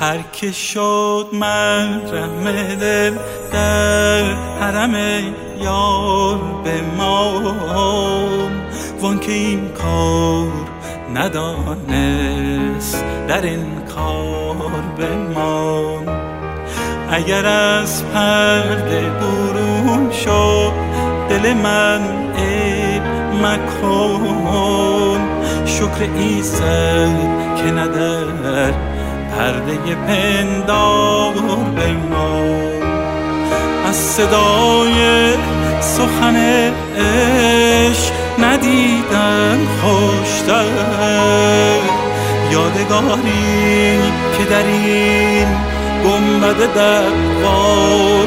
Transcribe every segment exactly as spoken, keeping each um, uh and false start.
هر که شد محرم دل در حرم یار به ما، وان که این کار ندانست در این کار بمان. اگر از پرده برون شد دل من عیب مکن، شکر ایزد که ندر پرده پندار بمان. از صدای سخن عشق ندیدم خوشتر، یادگاری که در این گنبد دوار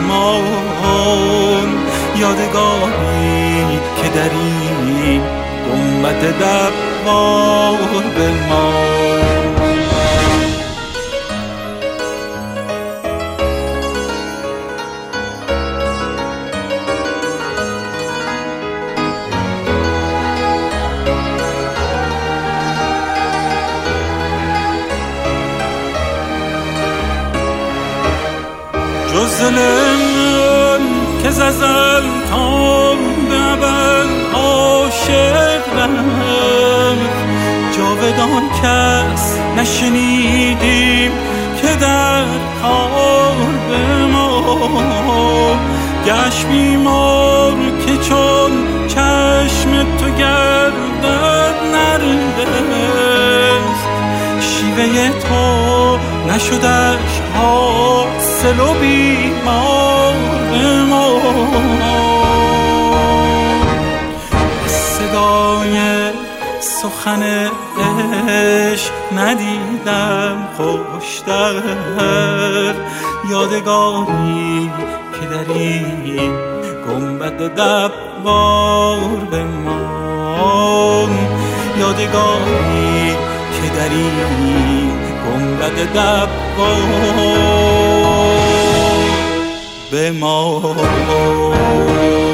بمان، یادگاری که در این گنبد دوار بمان. جز دل من که ززل تا به ابد عاشق رفت، جاودان کس نشنیدیم که در کار بمان. گشت بیمار که چون چشم تو گردد نرگس، شیوه تو نشدش حاصل و بیمار بمان. صدای سخن عشق ندیدم خوشتر، یادگاری که در این گنبد دوار بمان، یادگاری که در این گنبد دوار بمان.